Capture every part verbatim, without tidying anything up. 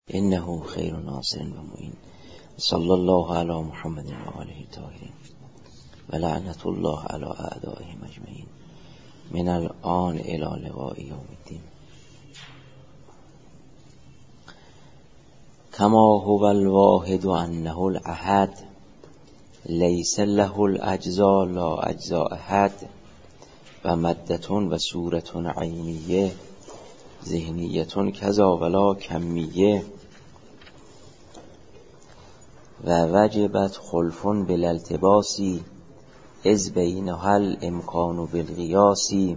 انه خیر ناصر و معین. صلی الله علی محمد و آله الطاهرین و لعنت الله علی اعدائهم اجمعین من الآن الی لقاء یوم الدین. کما هو الواحد انه الاحد لیس له الاجزاء لا اجزاء احد و مدتون و صورتون عینیه ذهنیتون کذا ولا کمیه و وجبت خلفون بالالتباسی از بینها الامکان بالقیاسی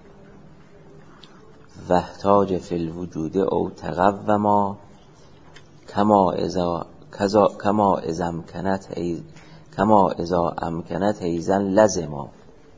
و احتاج فی الوجود او تقوما کما اذا کذا کما اذا امکنت ای کما اذا امکنت ایزن لزما.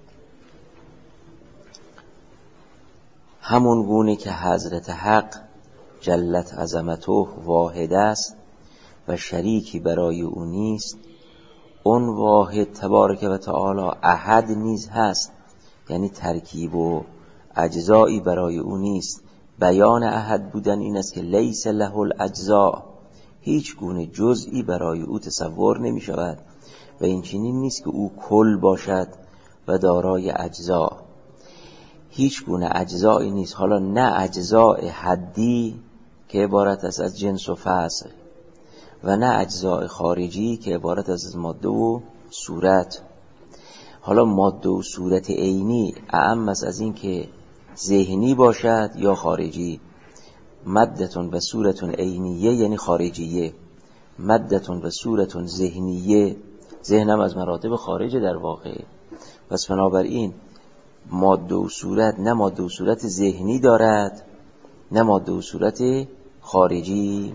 همون گونه که حضرت حق جلت عظمته واحد است و شریکی برای او نیست، اون واحد تبارک و تعالی احد نیز هست، یعنی ترکیب و اجزایی برای او نیست. بیان احد بودن این است که لیس له الاجزاء، هیچ گونه جزئی برای او تصور نمی شود و این چنین نیست که او کل باشد و دارای اجزا، هیچ گونه اجزایی نیست. حالا نه اجزاء حدی که عبارت است از جنس و فصل و نه اجزاء خارجی که عبارت است از ماده و صورت. حالا ماده و صورت عینی اعم است از این که ذهنی باشد یا خارجی. مدتون و صورتون عینیه یعنی خارجیه، مدتون و صورتون ذهنیه، ذهنم از مراتب خارجه در واقع. پس بنابراین ماده و صورت نه ماده و صورت ذهنی دارد نه ماده و صورت خارجی.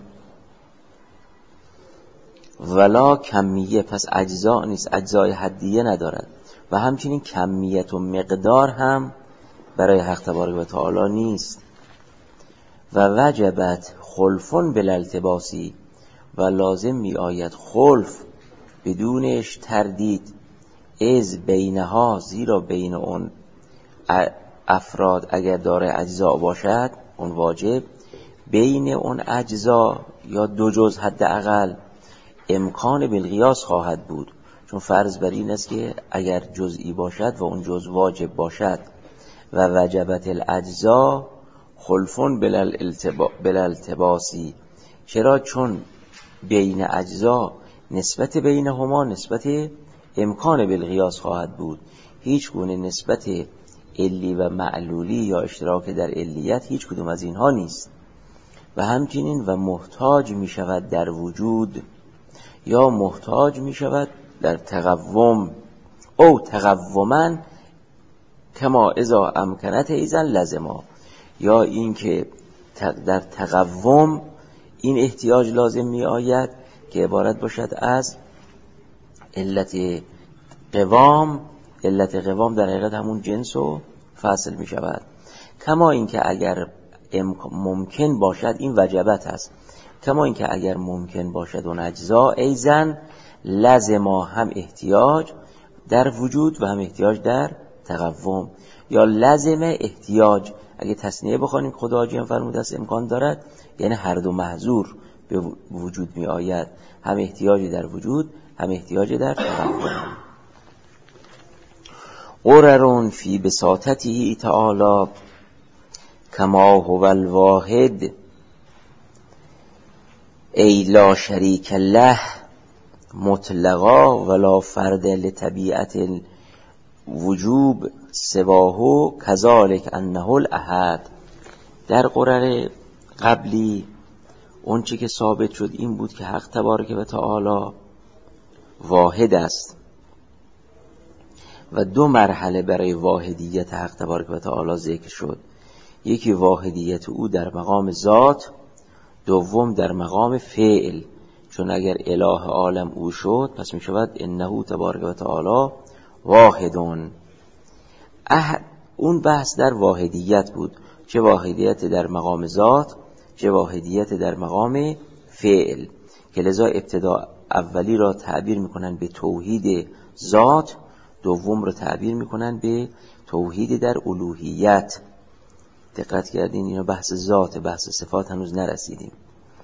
ولا کمیه، پس اجزا نیست، اجزای حدیه ندارد و همچنین کمیت و مقدار هم برای حق تبارک و تعالی نیست. و وجبت خلفون بالالتباسی، و لازم می آید خلف بدونش تردید از بینها، زیرا بین اون افراد اگر داره اجزا باشد اون واجب، بین اون اجزا یا دو جز حداقل امکان بالقیاس خواهد بود، چون فرض بر این است که اگر جزئی باشد و اون جز واجب باشد. و وجبت الاجزا خلفون بالالتباسی، چرا؟ چون بین اجزا نسبت بینهما نسبت امکان بالقیاس خواهد بود، هیچ گونه نسبت علی و معلولی یا اشتراک در علیت هیچ کدوم از اینها نیست. و همچنین و محتاج می شود در وجود یا محتاج می شود در تقوم او تقومن کما اذا امکنت ایزن لزما، یا این که در تقوم این احتیاج لازم می آید که عبارت باشد از علت قوام. علت قوام در حقیقت همون جنس و فصل می شود. کما این که اگر ممکن باشد، این وجبت است، کما این که اگر ممکن باشد اون اجزا ایزن لازما، هم احتیاج در وجود و هم احتیاج در تقوم. یا لازم احتیاج، اگه تصنیه بخوانیم خدا حاجی فرموده است امکان دارد، یعنی هر دو محظور به وجود می آید، هم احتیاج در وجود هم احتیاج در تقوم. قررون فی بساطته تعالی کما هو الواحد ای لا شریک له مطلقا ولا فرد لطبیعت الوجوب سواه کذالک انه الاحد. در قرر قبلی اون چی که ثابت شد این بود که حق تبارک و تعالی واحد است و دو مرحله برای واحدیت حق تبارک و تعالی ذکر شد. یکی واحدیت او در مقام ذات، دوم در مقام فعل، چون اگر اله عالم او شد پس می شود انه تبارک و تعالی واحدون. اون بحث در واحدیت بود، چه واحدیت در مقام ذات چه واحدیت در مقام فعل، که لذا ابتدا اولی را تعبیر میکنن به توحید ذات، دوم را تعبیر میکنن به توحید در الوهیت. دقت کردین؟ اینا بحث ذات، بحث صفات هنوز نرسیدیم.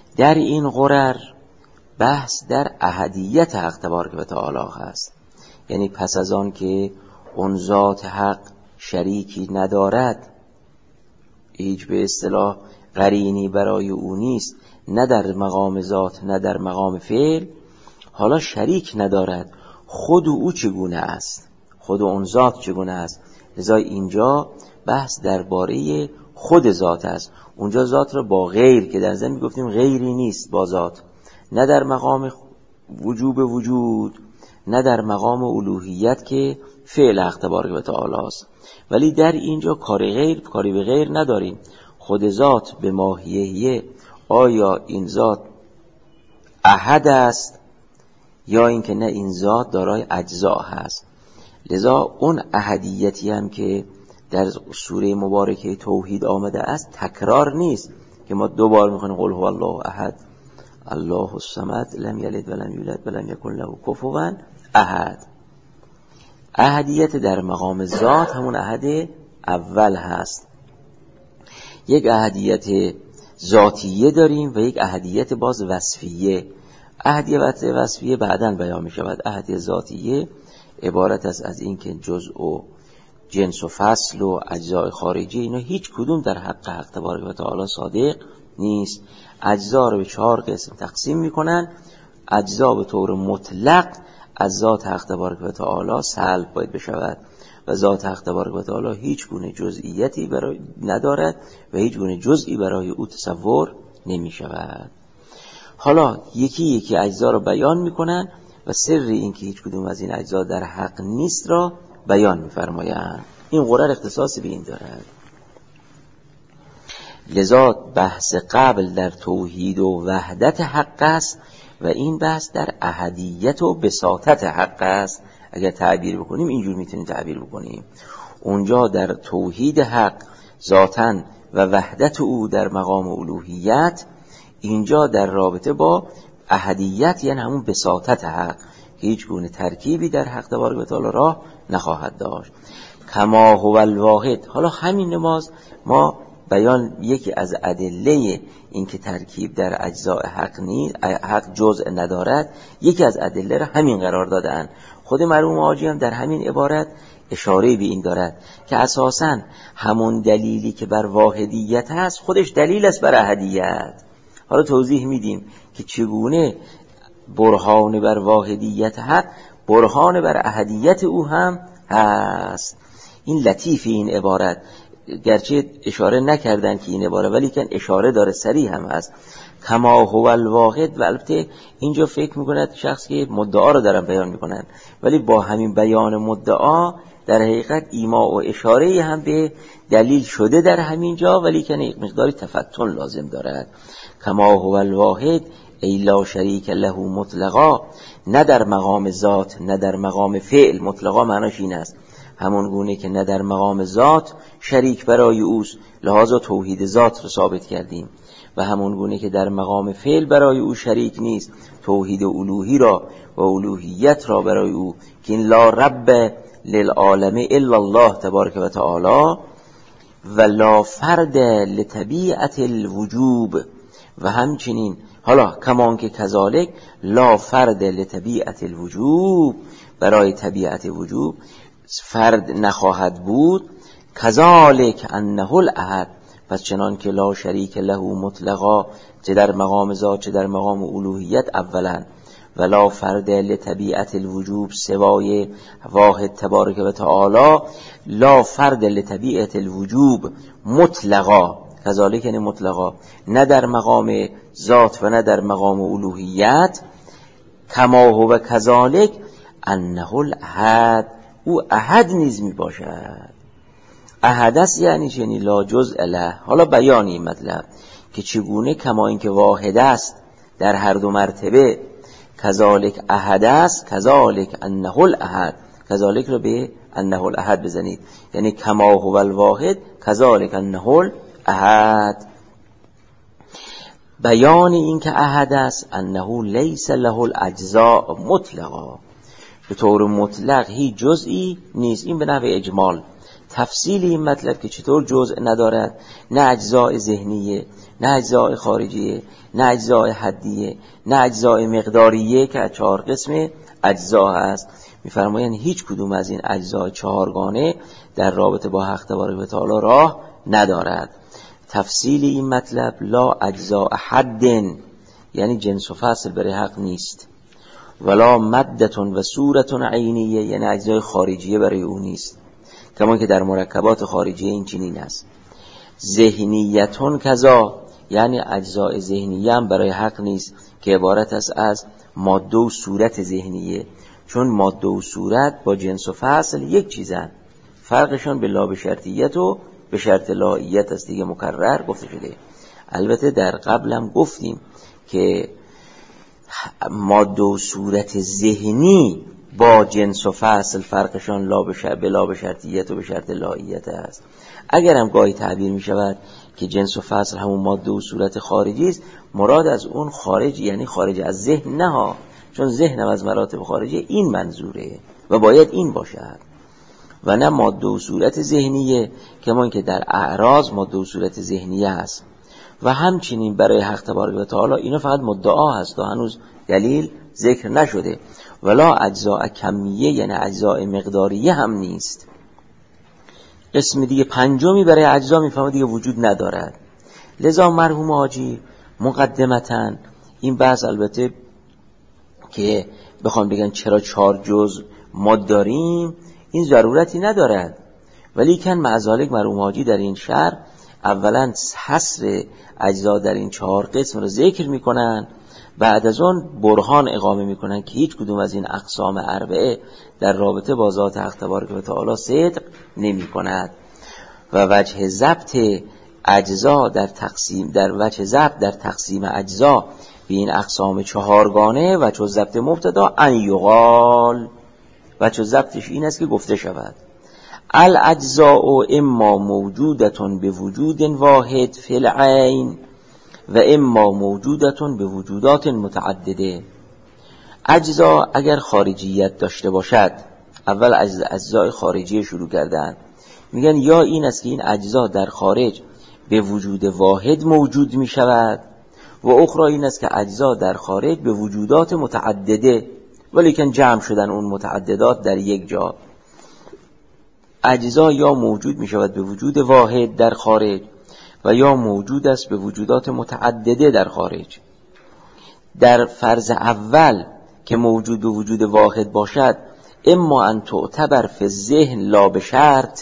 در این غرر بحث در احدیت حق تبارک و تعالی هست. یعنی پس از آن که اون ذات حق شریکی ندارد، هیچ به اصطلاح قرینی برای او نیست، نه در مقام ذات نه در مقام فعل، حالا شریک ندارد، خود او چگونه است، خود اون ذات چگونه است. لذا اینجا بحث درباره خود ذات است. اونجا ذات را با غیر که در ضمن میگفتیم غیری نیست با ذات، نه در مقام وجوب وجود نه در مقام الوهیت که فعل حق تبارک و تعالی است. ولی در اینجا کار غیر کاری به غیر نداریم. خود ذات به ماهیه، آیا این ذات احد است یا اینکه نه این ذات دارای اجزا هست. لذا اون احدیتی هم که در سوره مبارکه توحید آمده است تکرار نیست که ما دو بار میخونیم قل هو الله احد الله الصمد لم یلد ولم یولد ولم یکن له کفوا احد. احدیت در مقام ذات همون احد اول هست. یک احدیت ذاتیه داریم و یک احدیت باز وصفیه. احدیت وصفیه بعداً بیان می شود. احدیت ذاتیه عبارت است از این که جزء و جنس و فصل و اجزای خارجی اینا هیچ کدوم در حق حق تبارک و تعالی صادق نیست. اجزا رو به چهار قسم تقسیم میکنن. اجزا به طور مطلق از ذات حق تبارک و تعالی سلب باید بشود و ذات حق تبارک و تعالی هیچ گونه جزئیتی برای ندارد و هیچ گونه جزئی برای او تصور نمی شود. حالا یکی یکی اجزا رو بیان میکنن و سر این که هیچ کدوم از این اجزا در حق نیست را بیان میفرمایند. این غرر اختصاصی به این دارد. لذا بحث قبل در توحید و وحدت حق است و این بحث در احدیت و بساطت حق است. اگر تعبیر بکنیم اینجور میتونیم تعبیر بکنیم. اونجا در توحید حق ذاتاً و وحدت او در مقام الوهیت، اینجا در رابطه با احدیت یعنی همون بساطت حق که هیچ گونه ترکیبی در حق تبارک و تعالی راه نخواهد داشت. کما هو الواحد. حالا همین نماز ما بیان یکی از ادله این که ترکیب در اجزاء حق نیست، حق جزء ندارد، یکی از ادله را همین قرار دادن. خود مرحوم حاجی هم در همین عبارت اشاره به این دارد که اساساً همون دلیلی که بر واحدیت هست خودش دلیل است بر احدیت. حالا توضیح میدیم که چگونه برهان بر واحدیت حق برهان بر احدیت او هم هست. این لطیف این عبارت، گرچه اشاره نکردن که این عبارت ولی که اشاره داره صریح هم هست. کما هو الواحد. و البته اینجا فکر میکند شخص که مدعا رو دارن بیان میکنن ولی با همین بیان مدعا در حقیقت ایما و اشاره هم به دلیل شده در همین جا، ولی که یک مقداری تفتن لازم دارد. کما هو الواحد ای لا شریک له مطلقا. نه در مقام ذات نه در مقام فعل. مطلقا معناش این است همون گونه که نه در مقام ذات شریک برای اوست، لحاظا توحید ذات رو ثابت کردیم، و همون گونه که در مقام فعل برای او شریک نیست، توحید الوهی را و الوهیت را برای او که این لا رب للعالم الا الله تبارک و تعالی و لا فرد لطبیعت الوجوب. و همچنین حالا کمان که کذالک لا فرد لطبیعت الوجوب، برای طبیعت وجوب فرد نخواهد بود. کذالک انه الاحد. پس چنان که لا شریک له مطلقا، چه در مقام ذات چه در مقام الوهیت اولا، و لا فرد لطبیعت الوجوب سوای واحد تبارک و تعالی، لا فرد لطبیعت الوجوب مطلقا. کذالک یعنی مطلقا، نه در مقام ذات و نه در مقام الوهیت. کما هو کذالک انه الاحد. او احد نیز می باشد. احد است یعنی چنین لا جزء له. حالا بیانی مطلب که چگونه کما این که واحد است در هر دو مرتبه کذالک احد است، کذالک انه الاحد. کذالک رو به انه الاحد بزنید، یعنی کما هو الواحد کذالک انه الاحد. بیان این که احد است انه لیس له الاجزاء مطلقا، به طور مطلق هیچ جزئی نیست. این به نحو اجمال. تفصیل این مطلب که چطور جزء ندارد، نه اجزاء ذهنیه نه اجزای خارجیه، نه اجزای حدیه، نه اجزای مقداریه که از چهار قسم اجزا هست. میفرمایند هیچ کدوم از این اجزای چهارگانه در رابطه با حق تبارک و تعالی راه ندارد. تفصیل این مطلب لا اجزاء حد، یعنی جنس و فصل برای حق نیست، ولا مدتون و صورتون عینیه، یعنی اجزای خارجیه برای او نیست، کما که در مرکبات خارجیه این چنین است. ذهنیتون کذا، یعنی اجزای ذهنیه هم برای حق نیست که عبارت است از ماده و صورت ذهنیه، چون ماده و صورت با جنس و فصل یک چیزن، فرقشان به لا به شرطیت و به شرط لاییت است دیگه، مکرر گفته شده. البته در قبلم گفتیم که ماده و صورت ذهنی با جنس و فصل فرقشان لا به شرط به لا به شرطیت و به شرط لاییت است. اگر هم گاهی تعبیر می شود که جنس و فصل همون ماده و صورت خارجی است، مراد از اون خارج یعنی خارج از ذهن نه ها، چون ذهن هم از مراتب خارجی، این منظوره و باید این باشد و نه ماده و صورت ذهنیه که ما که در اعراض ماده و صورت ذهنیه است. و همچنین برای حق تبارک و تعالی اینا فقط مدعا هست و هنوز دلیل ذکر نشده. ولا اجزاء کمیه، یعنی اجزاء مقداریه هم نیست. قسم دیگه پنجمی برای اجزا میفهمه دیگه وجود ندارد. لذا مرحوم حاجی مقدمتاً این بحث، البته که بخوام بگن چرا چهار جز ما داریم، این ضرورتی ندارد، ولی کن معذالک مرحوم حاجی در این شرح اولا حصر اجزا در این چهار قسم رو ذکر میکنن، بعد از اون برهان اقامه میکنن که هیچ کدوم از این اقسام اربعه در رابطه با ذات حق تبارک و تعالی صدق نمی کند و وجه ضبط اجزا در تقسیم در وجه ضبط در تقسیم اجزا به این اقسام چهارگانه و چو ضبط مبتدا ان یقال، و چو ضبطش این است که گفته شود الاجزاء اما موجودتون به وجود واحد فی العین و اما موجودتون به وجودات متعدده. اجزا اگر خارجیت داشته باشد، اول از اجزای خارجی شروع کردن، میگن یا این است که این اجزا در خارج به وجود واحد موجود می شود و اخرى این است که اجزا در خارج به وجودات متعدده، ولیکن جمع شدن اون متعددات در یک جا. اجزا یا موجود می شود به وجود واحد در خارج و یا موجود است به وجودات متعدده در خارج. در فرض اول که موجود به وجود واحد باشد، اما ان تعتبر فی ذهن لا به شرط،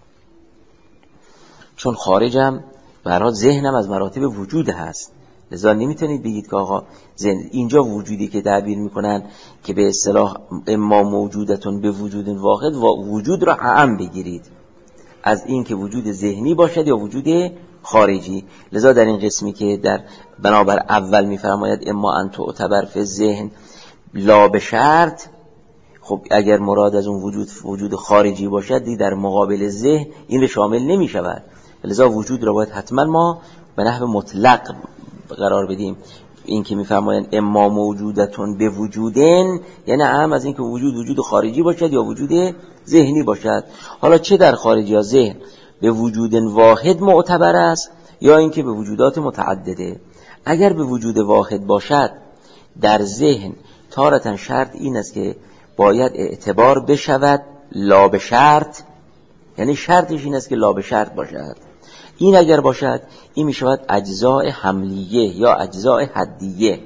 چون خارجم برای ذهنم از مراتب وجود هست، لذا نمیتونید بگید که آقا اینجا وجودی که تعبیر میکنن که به اصطلاح اما موجودتون به وجود واحد و وجود را اعم بگیرید از این که وجود ذهنی باشد یا وجود خارجی. لذا در این قسمی که در بنابر اول میفرماید اما ان تعتبر فی ذهن لا به شرط، خب اگر مراد از اون وجود وجود خارجی باشد دی در مقابل ذهن این رو شامل نمی شود، لذا وجود را باید حتما ما به نحو مطلق قرار بدیم. این که میفرمایند اما موجودتون به وجودن، یعنی اهم از این که وجود وجود خارجی باشد یا وجود ذهنی باشد. حالا چه در خارج یا ذهن به وجود واحد معتبر است یا اینکه به وجودات متعدده. اگر به وجود واحد باشد در ذهن تارتاً شرط این است که باید اعتبار بشود لا به شرط، یعنی شرطش این است که لا به شرط باشد. این اگر باشد این می شود اجزاء حملیه یا اجزاء حدیه.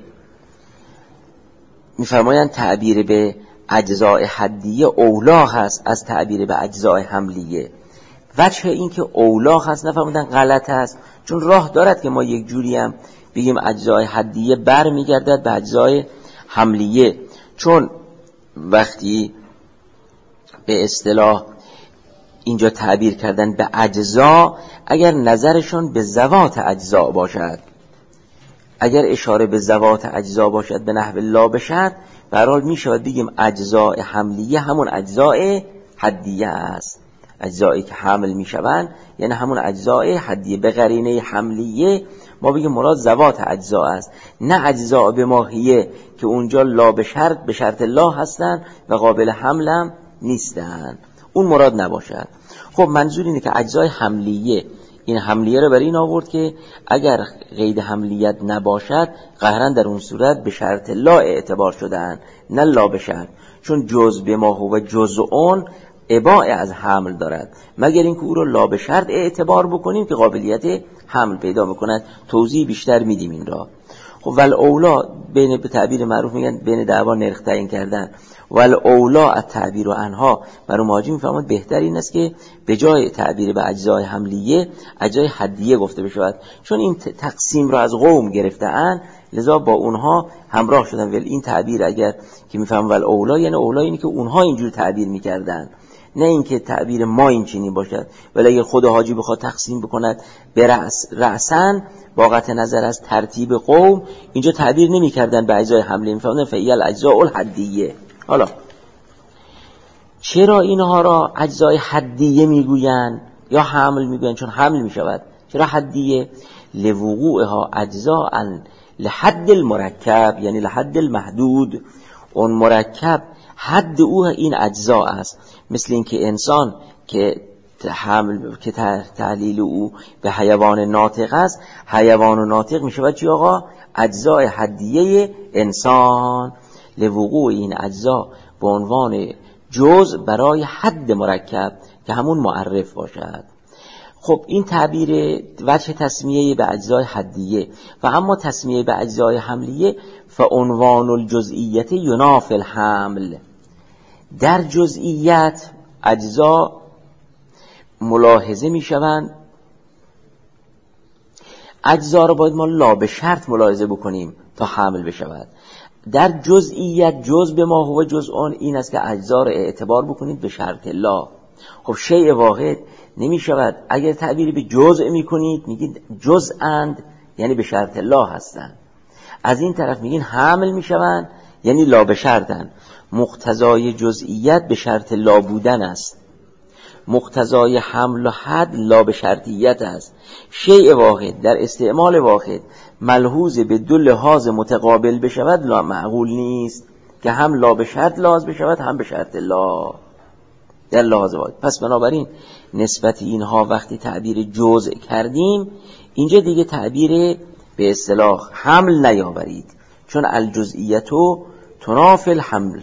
می فرمایند تعبیر به اجزاء حدیه اولا هست از تعبیر به اجزاء حملیه. وجه این که اولا هست نفرمودن غلط هست، چون راه دارد که ما یک جوری هم بگیم اجزاء حدیه بر می گردد به اجزاء حملیه، چون وقتی به اصطلاح اینجا تعبیر کردن به اجزا، اگر نظرشون به ذوات اجزا باشد، اگر اشاره به ذوات اجزا باشد به نحو لا بشد، به هر حال می شود بگیم اجزاء حملیه همون اجزاء حدیه است. اجزایی که حمل می شوند یعنی همون اجزاء حدیه. به قرینه حملیه ما بگیم مراد ذوات اجزا است، نه اجزاء به ماهیه که اونجا لا به شرط به شرط لا هستن و قابل حمل هم نیستن، اون مراد نباشد. خب منظور اینه که اجزای حملیه این حملیه رو برای این آورد که اگر قید حملیت نباشد قهرن در اون صورت به شرط لا اعتبار شدن، نه لا به شرط، چون جز به ما هو جزءون اباء از حمل دارد، مگر اینکه او رو لا به شرط اعتبار بکنیم که قابلیت حمل پیدا میکند. توضیح بیشتر میدیم این را. خب ول اولا بین به تعبیر معروف میگن بین دعوا نرخ تعیین کردن، ول اولا از تعبیر و انها برای ماجی میفهمد بهتر این است که به جای تعبیر به اجزای حملیه اجزای حدیه گفته بشود، چون این تقسیم را از قوم گرفته‌اند لذا با اونها همراه شدن. ولی این تعبیر اگر که میفهم ول اولا یعنی اولا اینی که اونها اینجور تعبیر میکردن، نه اینکه تعبیر ما این چنین باشد. ولی اگر خود حاجی بخواد تقسیم بکند به رأس رأسن با قطع نظر از ترتیب قوم، اینجا تعبیر نمی کردن به اجزای حمله، می فهمدن فعیل اجزاء الحدیه. حالا چرا اینها را اجزای حدیه میگوین یا حمل میگوین؟ چون حمل می شود. چرا حدیه؟ لوقوعها اجزاء لحد المرکب، یعنی لحد المحدود. اون مرکب حد او این اجزا است. مثل اینکه انسان که حمل که تعلیل او به حیوان ناطق است، حیوان ناطق می شود چی آقا؟ اجزای حدیه انسان. لوقوع این اجزا به عنوان جزء برای حد مرکب که همون معرف باشد. خب این تعبیر وجه تسمیه به اجزای حدیه. و اما تسمیه به اجزای حملیه فعنوان الجزئیت ینافی الحمل. در جزئیت اجزا ملاحظه می شوند. اجزا رو باید ما لا به شرط ملاحظه بکنیم تا حمل بشود. در جزئیت جز به ما هو جزءون این است که اجزا رو اعتبار بکنید به شرط لا. خب شیء واحد نمی شود. اگر تعبیری به جزء می کنید میگید جزءاند، یعنی به شرط لا هستند. از این طرف میگین حمل می شوند، یعنی لا به شرطن. مقتضای جزئیت به شرط لا بودن است، مقتضای حمل و حد لا به شرطیت است. شیء واحد در استعمال واحد ملحوظ به دو لحاظ متقابل بشود لا معقول نیست که هم لا به شرط لحاظ بشود هم به شرط لا در لحاظ واحد. پس بنابراین نسبت اینها وقتی تعبیر جزء کردیم اینجا دیگه تعبیر به اصطلاح حمل نیاورید، چون الجزئیتو تنافی الحمل.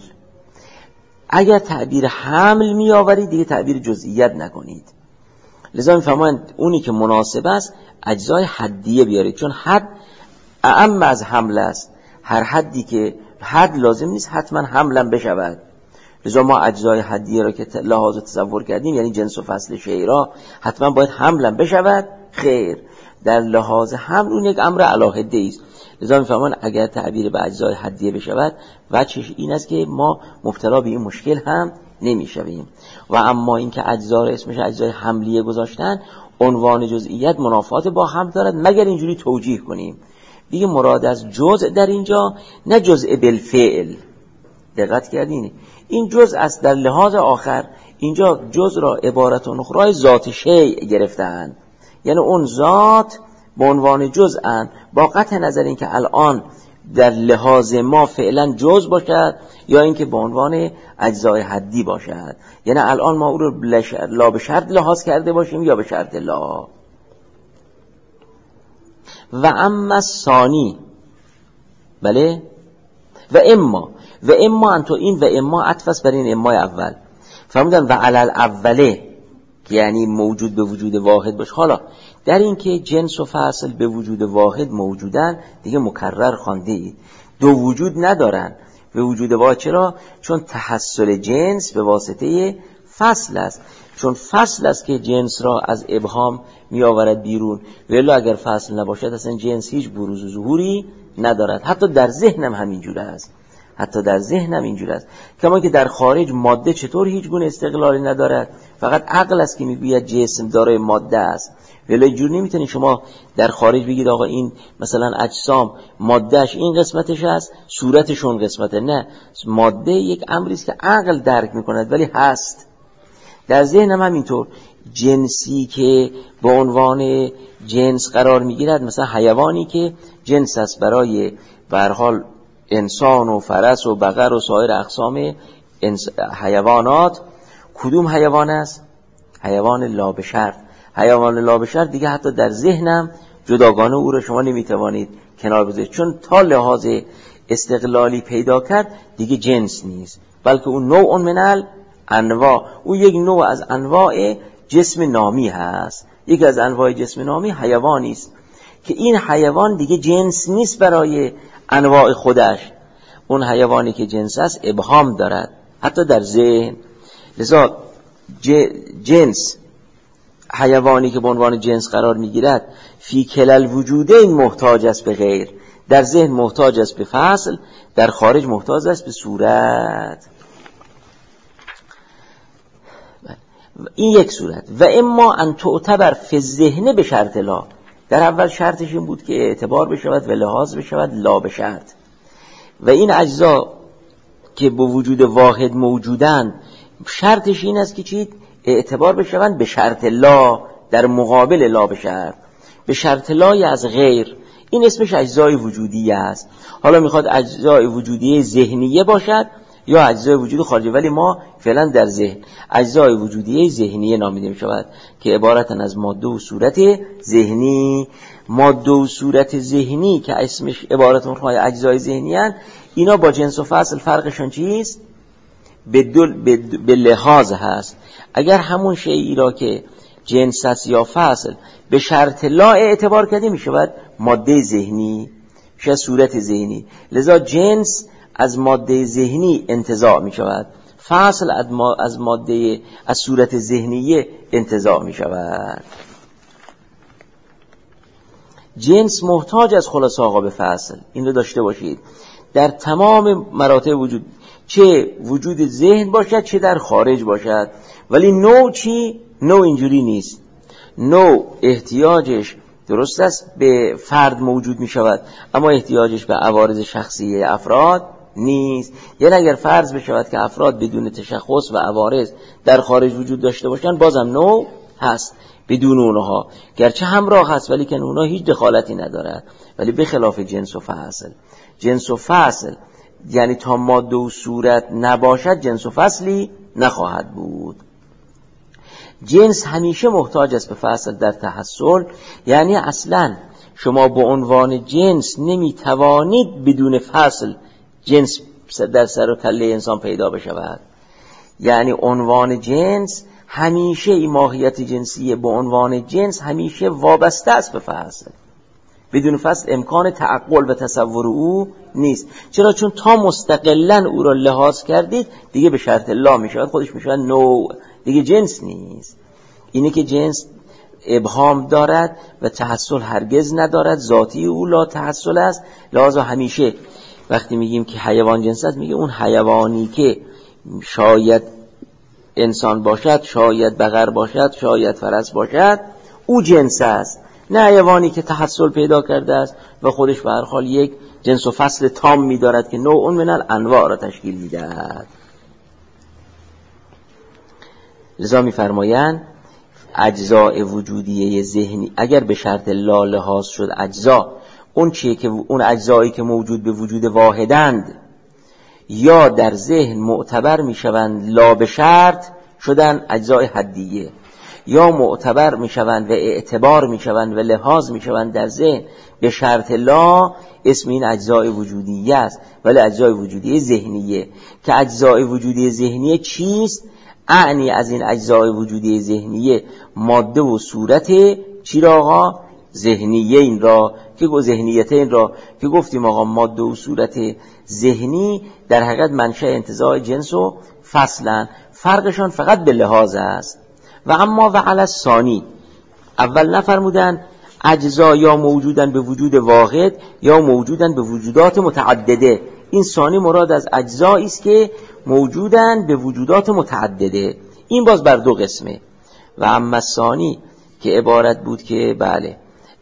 اگر تعبیر حمل می آورید دیگه تعبیر جزئیت نکنید. لذا میفهمند اونی که مناسب است اجزای حدیه بیارید، چون حد اعم از حمل است. هر حدی که حد لازم نیست حتما حملم بشود. لذا ما اجزای حدیه را که لحاظ تصور کردیم یعنی جنس و فصل شیء را حتما باید حملم بشود. خیر، در لحاظ حمل اون یک امر علاهده است. لذا میفهمند اگر تعبیر به اجزای حدیه بشود وجهش این است که ما مبتلا به این مشکل هم نمیشویم. و اما اینکه اجزا را اسمش اجزای حملیه گذاشتن، عنوان جزئیت منافات با هم دارد مگر اینجوری توجیه کنیم. دیگه مراد از جزء در اینجا نه جزء بالفعل. دقت کردین؟ این جزء است در لحاظ آخر. اینجا جزء را عبارت اخرى ذات شیء گرفتند، یعنی اون ذات به عنوان جزءن، با قطع نظر اینکه الان در لحاظ ما فعلا جزء باشد یا اینکه به عنوان اجزای حدی باشد. یعنی الان ما او رو لا به شرط لحاظ کرده باشیم یا به شرط لا. و اما ثانی، بله، و اما و اما انتو این و اما عطف بر این اما اول فرمودن و علل اوله یعنی موجود به وجود واحد باش. حالا در این که جنس و فصل به وجود واحد موجودن دیگه مکرر خوانده اید، دو وجود ندارن به وجود واحد. چرا؟ چون تحصل جنس به واسطه فصل است، چون فصل است که جنس را از ابهام می آورد بیرون. ولی اگر فصل نباشد اصلا جنس هیچ بروز و ظهوری ندارد. حتی در ذهنم همینجوره است، حتی در ذهنم اینجوره است. کما که در خارج ماده چطور هیچ گونه استقلالی ندارد، فقط عقل است که میگوید جسم دارای ماده است. ولی اینجور نمیتونید شما در خارج بگید آقا این مثلا اجسام مادهش این قسمتش است صورتش اون قسمته. نه، ماده یک امری است که عقل درک میکند ولی هست. در ذهنم هم اینطور جنسی که به عنوان جنس قرار میگیرد، مثلا حیوانی که جنس است برای به هر حال انسان و فرس و بقر و سایر اقسام حیوانات، کدوم حیوان است؟ حیوان لا به شرط، حیوان لا بشر دیگه حتی در ذهنم جداگانه او را شما نمیتوانید کنار بذارید، چون تا لحاظ استقلالی پیدا کرد دیگه جنس نیست، بلکه اون نوع من الانواع، او یک نوع از انواع جسم نامی هست. یکی از انواع جسم نامی حیوانی است که این حیوان دیگه جنس نیست برای انواع خودش. اون حیوانی که جنس است ابهام دارد حتی در ذهن. لذا جنس حیوانی که به عنوان جنس قرار میگیرد فی کلل وجودین محتاج است به غیر، در ذهن محتاج است به فصل، در خارج محتاج است به صورت. این یک صورت. و اما ان تعتبر فی الذهن به شرط لا، در اول شرطش این بود که اعتبار بشود و لحاظ بشود، لا به شرط. و این اجزا که به وجود واحد موجودن شرطش این است که چی؟ اعتبار بشوند به شرط لا، در مقابل لا به شرط، به شرط لای از غیر. این اسمش اجزای وجودی است. حالا میخواد اجزای وجودی ذهنیه باشد یا اجزای وجودی خارجی، ولی ما فعلا در ذهن اجزای وجودی ذهنیه نامیده میشود که عبارتن از ماده و صورت ذهنی. ماده و صورت ذهنی که اسمش عبارتون خواهی اجزای ذهنی هست، اینا با جنس و فصل فرقشون چیست؟ به, دل به, به لحاظ هست. اگر همون شیئی را که جنس است یا فصل به شرط لا اعتبار کرده می شود ماده ذهنی، شاید صورت ذهنی. لذا جنس از ماده ذهنی انتزاع می شود، فصل از ماده از صورت ذهنی انتزاع می شود. جنس محتاج از خلاص آقا به فصل، این رو داشته باشید در تمام مراتب وجود، چه وجود ذهن باشد چه در خارج باشد. ولی نوع چی؟ نوع اینجوری نیست. نوع احتیاجش درست است به فرد موجود می شود، اما احتیاجش به عوارض شخصی افراد نیست. یعنی اگر فرض بشود که افراد بدون تشخص و عوارض در خارج وجود داشته باشند، بازم نوع هست بدون اونها، گرچه همراه هست ولی که اونها هیچ دخالتی ندارد. ولی به خلاف جنس و فصل، جنس و فصل یعنی تا ماده و صورت نباشد جنس و فصلی نخواهد بود. جنس همیشه محتاج است به فصل در تحصل، یعنی اصلا شما به عنوان جنس نمیتوانید بدون فصل جنس در سر و کله انسان پیدا بشود. یعنی عنوان جنس همیشه، این ماهیت جنسیه به عنوان جنس همیشه وابسته است به فصل. بدون فصل امکان تعقل و تصور او نیست. چرا؟ چون تا مستقلا او را لحاظ کردید دیگه به شرط لا می شود، خودش می شود نوع، دیگه جنس نیست. اینه که جنس ابهام دارد و تحصل هرگز ندارد، ذاتی او لا تحصل است. لحاظا همیشه وقتی میگیم که حیوان جنس است، میگه اون حیوانی که شاید انسان باشد، شاید بقر باشد، شاید فرس باشد، او جنس است، نه حیوانی که تحصل پیدا کرده است و خودش به هر حال یک جنس و فصل تام می‌دارد که نوع من الانواع را تشکیل می‌دهد. لذا می‌فرمایند اجزاء وجودیه ذهنی اگر به شرط لا لحاظ شد اجزا، اون چیه که اون اجزایی که موجود به وجود واحدند یا در ذهن معتبر میشوند لا به شرط شدن اجزای حدیه، یا معتبر میشوند و اعتبار میشوند و لحاظ میشوند در ذهن به شرط لا، اسم این اجزای وجودیه است. ولی اجزای وجودیه ذهنیه که اجزای وجودی ذهنیه چیست؟ اعنی از این اجزای وجودی ذهنیه ماده و صورت چی را آقا؟ ذهنیه این را که گو ذهنیت این را که گفتیم آقا ماده و صورت ذهنی در حقیقت منشأ انتزاع جنس و فصلن، فرقشان فقط به لحاظ است. و اما و علی الثانی، اول نفرمودن اجزا یا موجودن به وجود واحد یا موجودن به وجودات متعدده. این ثانی مراد از اجزایی است که موجودن به وجودات متعدده. این باز بر دو قسمه. و اما الثانی که عبارت بود که بله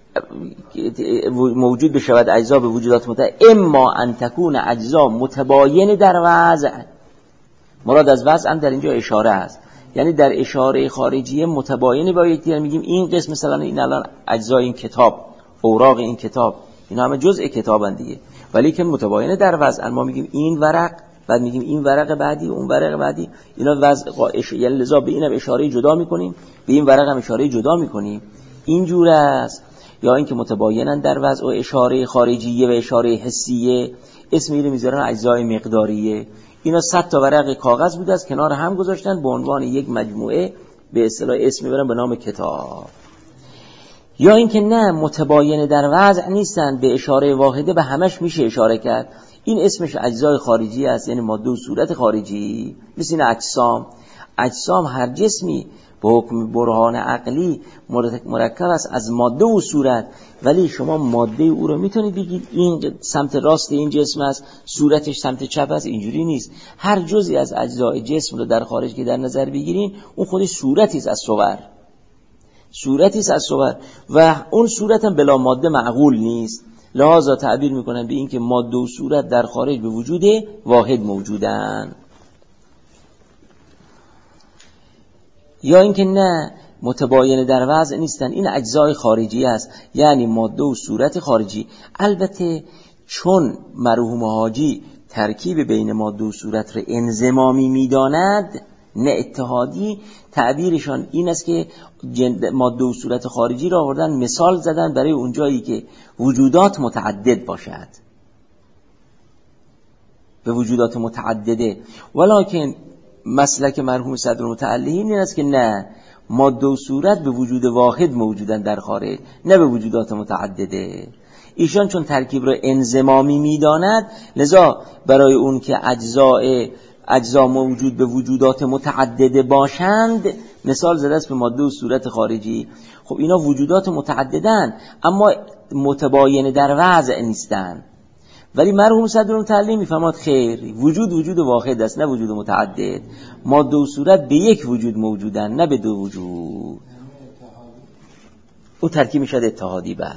موجود بشود اجزا به وجودات متعدده، اما ان تکون اجزا متباین در وضع، مراد از وضع هم در اینجا اشاره است، یعنی در اشاره خارجیه متباینی با یکدیگر. میگیم این قسم مثلا این الان اجزای این کتاب، اوراق این کتاب، اینا همه جزء کتابن دیگه، ولی که متباینه در وضع. ما میگیم این ورق بعد میگیم این ورق بعدی اون ورق بعدی، اینا وضع قائش، یعنی لذا به اینم اشاره جدا میکنیم، به این ورق هم اشاره جدا میکنیم. اینجور است. یا اینکه متباینن در وضع و اشاره خارجیه و اشاره حسیه، اسم اینو میذارن اجزای مقداریه. اینا صد تا ورق کاغذ بود از کنار هم گذاشتن به عنوان یک مجموعه، به اصطلاح اسم میبرن به نام کتاب. یا اینکه نه، متباین در وضع نیستن، به اشاره واحده به همش میشه اشاره کرد. این اسمش اجزای خارجی است، یعنی ماده و صورت خارجی. مثل این اجسام، اجسام هر جسمی به حکم برهان عقلی مرکب است از ماده و صورت، ولی شما ماده او رو میتونید بگید این سمت راست این جسم است، صورتش سمت چپ است. اینجوری نیست. هر جزئی از اجزای جسم رو در خارج که در نظر بگیرین، اون خودش صورتی است از صور، صورتی است از صور، و اون صورت هم بلا ماده معقول نیست. لحاظا تعبیر میکنن به این که ماده و صورت در خارج به وجود واحد موجودن. یا اینکه نه، متباین در وضع نیستن، این اجزای خارجی است، یعنی ماده و صورت خارجی. البته چون مرحوم حاجی ترکیب بین ماده و صورت را انضمامی میداند نه اتحادی، تعبیرشان این است که ماده و صورت خارجی را آوردن مثال زدن برای اون جایی که وجودات متعدد باشد، به وجودات متعدده. ولکن مسلک مرحوم صدر متعلقین این است که نه، ماده و صورت به وجود واحد موجودن در خارج، نه به وجودات متعدده. ایشان چون ترکیب را انضمامی میداند، لذا برای اون که اجزاء اجزا موجود به وجودات متعدده باشند مثال زده است به ماده و صورت خارجی. خب اینا وجودات متعددن اما متباین در وضع نیستن. ولی مرحوم صدر متعلم میفهمد خیر، وجود وجود واحد است نه وجود متعدد. ماده و صورت به یک وجود موجودن نه به دو وجود. او ترکیب میشد اتحادی. بله.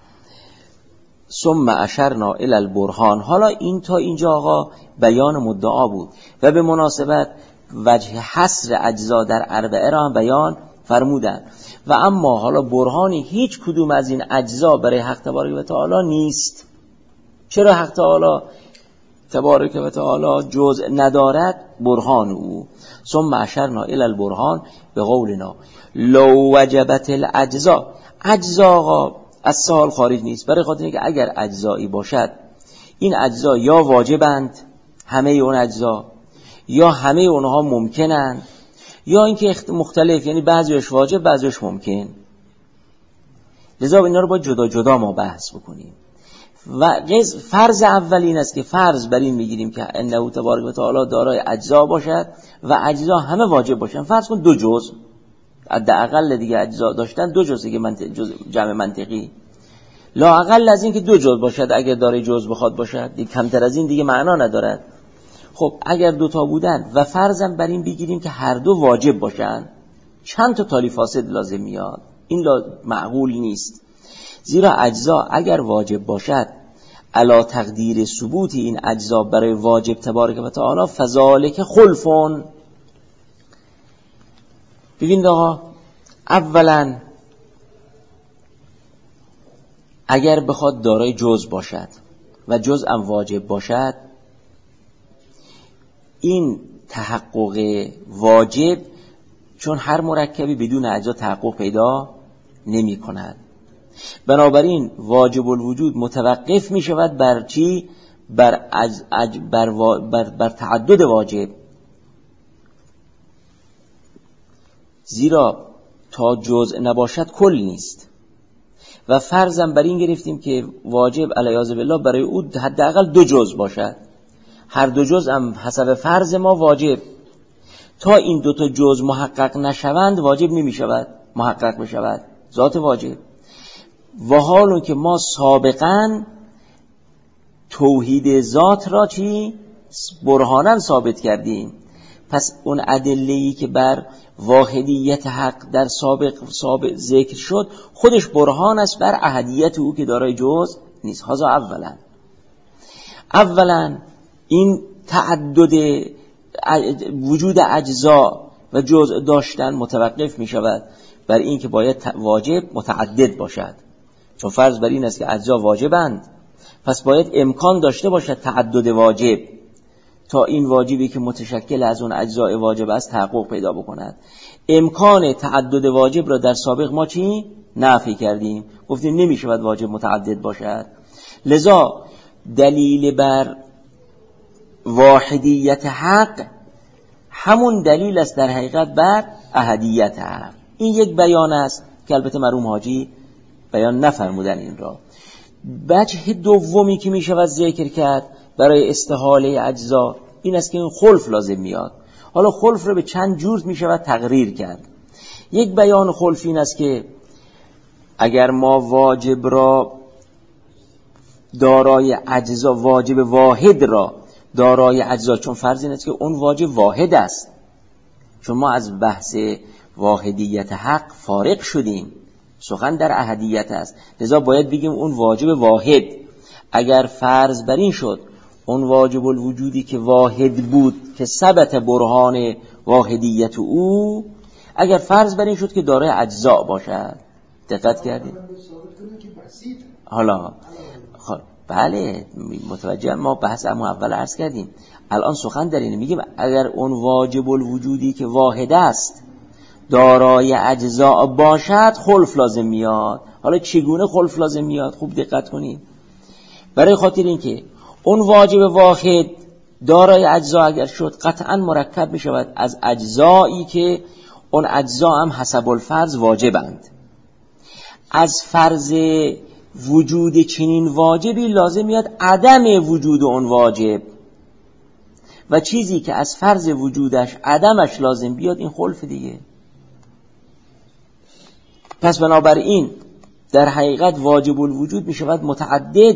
ثم اشرنا الی البرهان. حالا این تا اینجا آقا بیان مدعا بود و به مناسبت وجه حصر اجزا در اربعه را هم بیان فرمودن. و اما حالا برهانی هیچ کدوم از این اجزا برای حق تبارک و تعالی نیست. چرا حق تعالی تبارک و تعالی جزء ندارد؟ برهان او. ثم اشرنا الی البرهان به قولنا لو وجبت الاجزا. اجزا آقا از سال خارج نیست، برای خاطر اینکه اگر اجزایی باشد این اجزا یا واجبند همه اون اجزا، یا همه اونها ممکنند، یا اینکه مختلف، یعنی بعضیش واجب بعضیش ممکن. لذا اینا رو با جدا جدا ما بحث بکنیم. و فرض اول این است که فرض بر این میگیریم که انه تبارک و تعالی دارای اجزا باشد و اجزا همه واجب باشن. فرض کن دو جزء حداقل دیگه اجزا داشتن، دو جزء که منطق جزء جمع منطقی، لا اقل از این که دو جزء باشد. اگر داره جزء بخواد باشد دیگه کمتر از این دیگه معنا ندارد. خب اگر دو تا بودن و فرضاً بر این بگیریم که هر دو واجب باشن، چند تا تالی فاسد لازم میاد؟ این معقول نیست. زیرا اجزا اگر واجب باشد علا تقدیر ثبوت این اجزا برای واجب تبارک و تعالی فذالک خلفون. ببینید آقا، اولا اگر بخواد دارای جزء باشد و جزء هم واجب باشد، این تحقق واجب، چون هر مرکبی بدون اجزا تحقق پیدا نمی کند، بنابراین واجب الوجود متوقف می شود بر چی؟ بر, اج... اج... بر, و... بر... بر تعدد واجب. زیرا تا جزء نباشد کل نیست. و فرضاً بر این گرفتیم که واجب علیاذ بالله برای او حداقل دو جزء باشد. هر دو جزء هم حسب فرض ما واجب. تا این دو تا جزء محقق نشوند واجب نمی شود محقق بشود ذات واجب. و حالون که ما سابقاً توحید ذات را چی؟ برهاناً ثابت کردیم. پس اون ادله‌ای که بر واحدیت حق در سابق سابق ذکر شد خودش برهان است بر احدیت او که دارای جزء نیست. هذا اولا اولا این تعدد وجود اجزا و جزء داشتن متوقف می شود بر این که باید واجب متعدد باشد. چون فرض بر این است که اجزا واجبند، پس باید امکان داشته باشد تعدد واجب. تا این واجبی که متشکل از اون اجزای واجب است تحقق پیدا بکند. امکان تعدد واجب را در سابق ما چی؟ نفی کردیم، گفتیم نمیشود واجب متعدد باشد. لذا دلیل بر واحدیت حق همون دلیل است در حقیقت بر احدیت حق. این یک بیان است که البته مرحوم حاجی بیان نفرمودن این را. وجه دومی که می شود ذکر کرد برای استحاله اجزا این است که این خلف لازم میاد. حالا خلف رو به چند جور می شود تقریر کرد. یک بیان خلف این است که اگر ما واجب را دارای اجزا، واجب واحد را دارای اجزا، چون فرض این است که اون واجب واحد است، چون ما از بحث واحدیت حق فارغ شدیم، سخن در احدیت است، لذا باید بگیم اون واجب واحد. اگر فرض بر این شد اون واجب الوجودی که واحد بود که ثبت برهان واحدیت او، اگر فرض بر این شد که دارای اجزا باشد، دقت کردید؟ حالا خب بله متوجه، ما بحث امو اول عرض کردیم، الان سخن در اینه، میگیم اگر اون واجب الوجودی که واحد است دارای اجزا باشد خلف لازم میاد. حالا چگونه خلف لازم میاد؟ خوب دقت کنید. برای خاطر اینکه اون واجب واحد دارای اجزا اگر شد قطعا مرکب می شود از اجزایی که اون اجزا هم حسب الفرض واجبند. از فرض وجود چنین واجبی لازم میاد عدم وجود اون واجب، و چیزی که از فرض وجودش عدمش لازم بیاد این خلف دیگه. پس بنابراین در حقیقت واجب الوجود می شود متعدد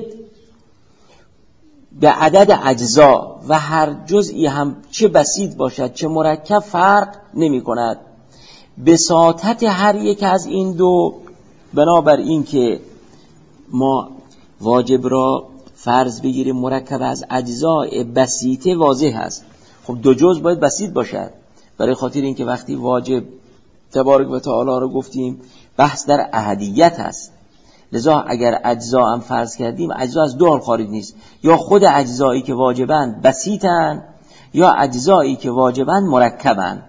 به عدد اجزا و هر جزئی هم چه بسیط باشد چه مرکب فرق نمی کند. بساطت هر یک از این دو بنابراین که ما واجب را فرض بگیریم مرکب از اجزای بسیطه واضح است. خب دو جزء باید بسیط باشد، برای خاطر اینکه وقتی واجب تبارک و تعالی رو گفتیم بحث در احدیت است، لذا اگر اجزا هم فرض کردیم اجزا از دو حال خارج نیست، یا خود اجزایی که واجبند بسیطن یا اجزایی که واجبند مرکبند.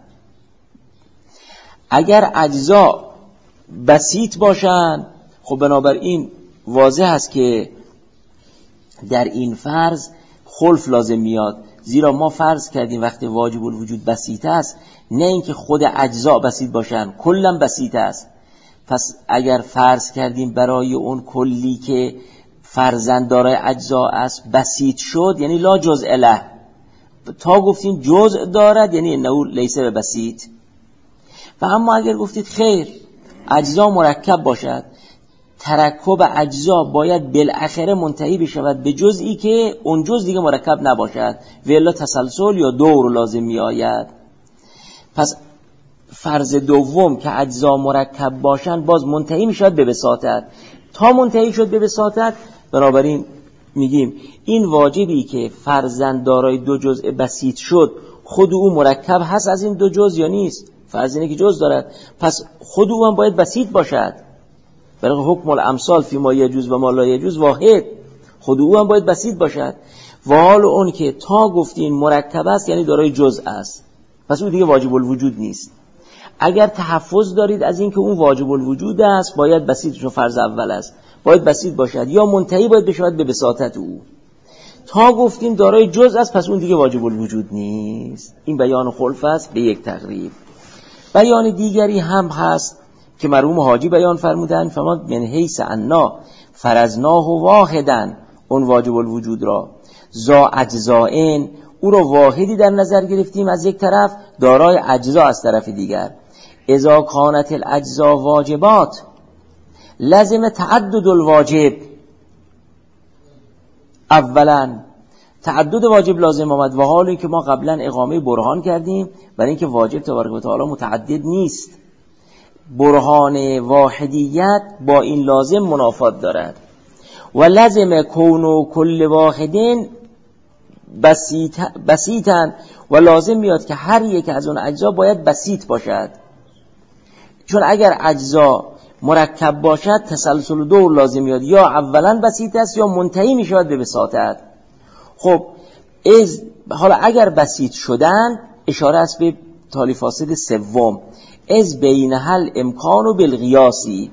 اگر اجزا بسیط باشن خب بنابراین واضح است که در این فرض خلف لازم میاد، زیرا ما فرض کردیم وقتی واجب الوجود بسیط است نه اینکه خود اجزا بسیط باشن، کلا بسیط است. پس اگر فرض کردیم برای اون کلی که فرضاً دارای اجزا است بسیط شد، یعنی لا جزء له، تا گفتیم جزء دارد یعنی انه لیس بسیط. و اما اگر گفتید خیر اجزا مرکب باشد، ترکب اجزا باید بالاخره منتهی بشود به جزئی که اون جزء دیگه مرکب نباشد، و الا تسلسل یا دور لازم می آید. پس فرض دوم که اجزا مرکب باشند باز منتهی می شود به بساطت. تا منتهی شد به بساطت بنابراین میگیم این واجبی که فرضاً دارای دو جزء بسیط شد خود او مرکب هست از این دو جزء یا نیست؟ فرض اینه که جزء دارد، پس خود او هم باید بسیط باشد. برای حکم الامثال فی ما یجوز و ما لا یجوز واحد، خود او هم باید بسیط باشد. و حال اون که تا گفتین مرکب است یعنی دارای جزء است، پس اون دیگه واجب الوجود نیست. اگر تحفظ دارید از این که اون واجب الوجود است باید بسیط، چون فرض اول است باید بسیط باشد یا منتهی باید بشود به بساطت او. تا گفتیم دارای جزء است پس اون دیگه واجب الوجود نیست. این بیان خلف است به یک تقریب. بیان دیگری هم هست که مرحوم حاجی بیان فرمودن، فما من حیث انا فرضناه واحدا، اون واجب الوجود را ذا اجزائن، او را واحدی در نظر گرفتیم از یک طرف، دارای اجزا از طرف دیگر. اذا کانت الاجزا واجبات لازم تعدد الواجب. اولا تعدد واجب لازم آمد، و حالی که ما قبلا اقامه برهان کردیم برای اینکه واجب تبارک و تعالی متعدد نیست، برهان واحدیت با این لازم منافات دارد. و لازم کون کل واحدین بسیط بسیطن، و لازم میاد که هر یک از اون اجزا باید بسیط باشد، چون اگر اجزا مرکب باشد تسلسل دور لازم میاد، یا اولا بسیط است یا منتهی میشود به بساطت. خب از حالا اگر بسیط شدن اشاره است به تالی فاسد سوم، از بین حل امکان و بالقیاسی.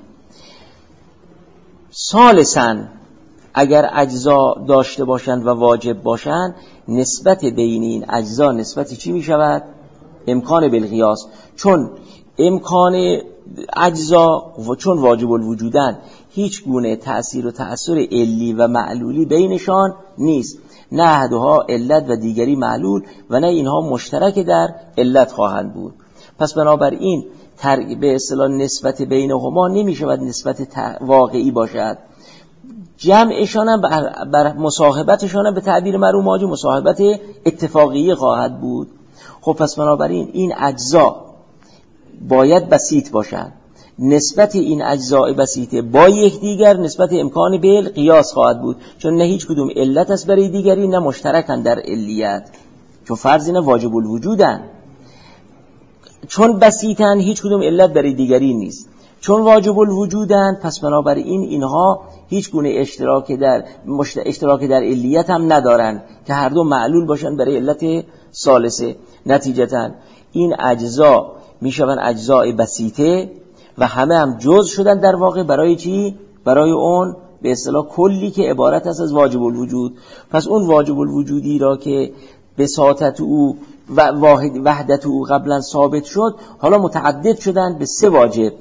ثالثاً اگر اجزا داشته باشند و واجب باشند، نسبت بین این اجزا نسبت چی می شود؟ امکان بالقیاس. چون امکان اجزا و چون واجب الوجودن هیچ گونه تأثیر و تأثیر علی و معلولی بینشان نیست، نه احدها علت و دیگری معلول و نه اینها مشترک در علت خواهند بود. پس بنابراین به اصطلاح نسبت بینهما نمی شود نسبت واقعی باشد. جمعشان هم بر, بر مصاحبتشان هم به تعبیر مرحوم حاجی مصاحبت اتفاقی خواهد بود. خب پس بنابراین این اجزا باید بسیط باشند، نسبت این اجزاء بسیطه با یکدیگر نسبت امکان بیل قیاس خواهد بود، چون نه هیچ کدوم علت است برای دیگری نه مشترکن در علیت، چون فرض اینه واجب الوجودن. چون بسیطن هیچ کدوم علت برای دیگری نیست، چون واجب الوجودن پس بنابراین اینها هیچ گونه اشتراک در اشتراک در علیت هم ندارن که هر دو معلول باشن برای علت ثالثه. نتیجتاً این اجزا میشون اجزاء بسیطه و همه هم جزء شدن در واقع برای چی؟ برای اون به اصطلاح کلی که عبارت است از واجب الوجود. پس اون واجب الوجودی را که بساطت او و واحد وحدت او قبلا ثابت شد، حالا متعدد شدن به سه واجب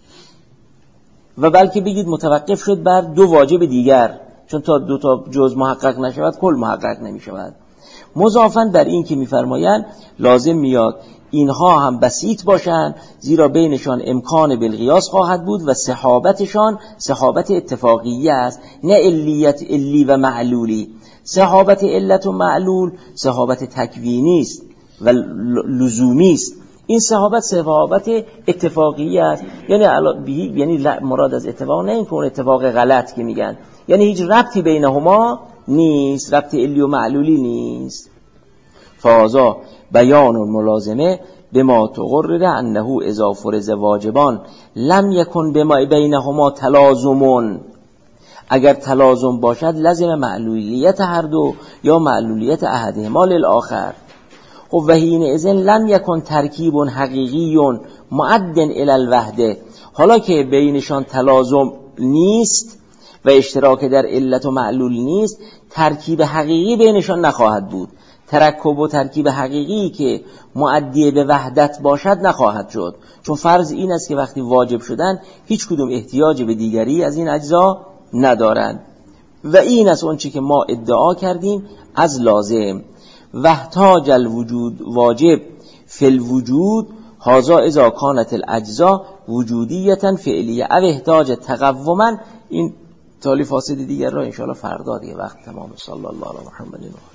و بلکه بگید متوقف شد بر دو واجب دیگر، چون تا دو تا جزء محقق نشود کل محقق نمی شود. مضافاً بر این که می‌فرمایند لازم میاد اینها هم بسیط باشند، زیرا بینشان امکان بالقیاس خواهد بود و صحابتشان صحابت اتفاقیه است، نه علیت علی و معلولی. صحابت علت و معلول صحابت تکوینی است و لزومی است. این صحابت صحابت اتفاقیه است، یعنی یعنی مراد از اتفاق نه این که اون اتفاق غلط که میگن، یعنی هیچ ربطی بینهما نیست، ربط علی و معلولی نیست. فازا بیان الملازمه بما تقرر انه اذا فرض واجبان لم یکن بما بینهما تلازمون. اگر تلازم باشد لازم معلولیت هر دو یا معلولیت احدهما للآخر. خب و حین اذن لم یکن ترکیب حقیقی معد الی الوحده. حالا که بینشان تلازم نیست و اشتراک در علت و معلول نیست، ترکیب حقیقی بینشان نخواهد بود. ترکب و ترکیب حقیقی که معدی به وحدت باشد نخواهد شد، چون فرض این است که وقتی واجب شدن هیچ کدوم احتیاج به دیگری از این اجزا ندارند. و این است اون چی که ما ادعا کردیم از لازم. وحتاج الوجود واجب فی الوجود هازا اذا کانت الاجزا وجودیتا فعلیه او احتاج تقوما. این تالی فاسد دیگر را انشاءالله فردا دیگه وقت تمام. صلی الله علی محمد.